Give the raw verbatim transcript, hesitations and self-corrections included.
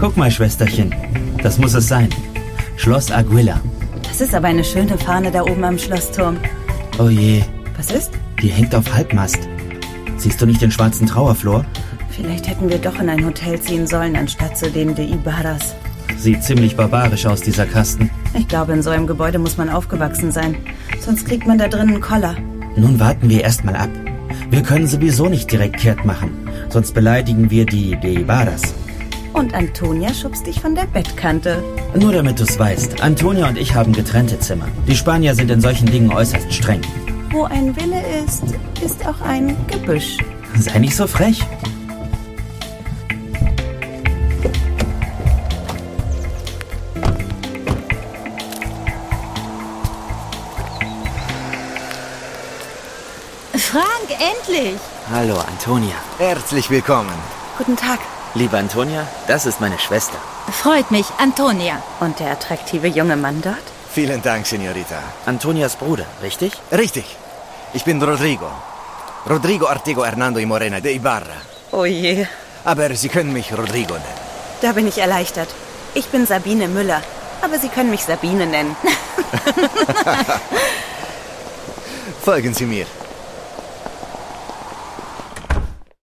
Guck mal, Schwesterchen. Das muss es sein. Schloss Aguila. Das ist aber eine schöne Fahne da oben am Schlossturm. Oh je. Was ist? Die hängt auf Halbmast. Siehst du nicht den schwarzen Trauerflor? Vielleicht hätten wir doch in ein Hotel ziehen sollen, anstatt zu den de Ibarras. Sieht ziemlich barbarisch aus, dieser Kasten. Ich glaube, in so einem Gebäude muss man aufgewachsen sein. Sonst kriegt man da drin einen Koller. Nun warten wir erst mal ab. Wir können sowieso nicht direkt kehrt machen. Sonst beleidigen wir die de Ibarras. Und Antonia schubst dich von der Bettkante. Nur damit du's weißt. Antonia und ich haben getrennte Zimmer. Die Spanier sind in solchen Dingen äußerst streng. Wo ein Wille ist, ist auch ein Gebüsch. Sei nicht so frech. Frank, endlich! Hallo, Antonia. Herzlich willkommen. Guten Tag. Liebe Antonia, das ist meine Schwester. Freut mich, Antonia. Und der attraktive junge Mann dort? Vielen Dank, Señorita. Antonias Bruder, richtig? Richtig. Ich bin Rodrigo. Rodrigo Artego Hernando y Morena de Ibarra. Oh je. Aber Sie können mich Rodrigo nennen. Da bin ich erleichtert. Ich bin Sabine Müller. Aber Sie können mich Sabine nennen. Folgen Sie mir.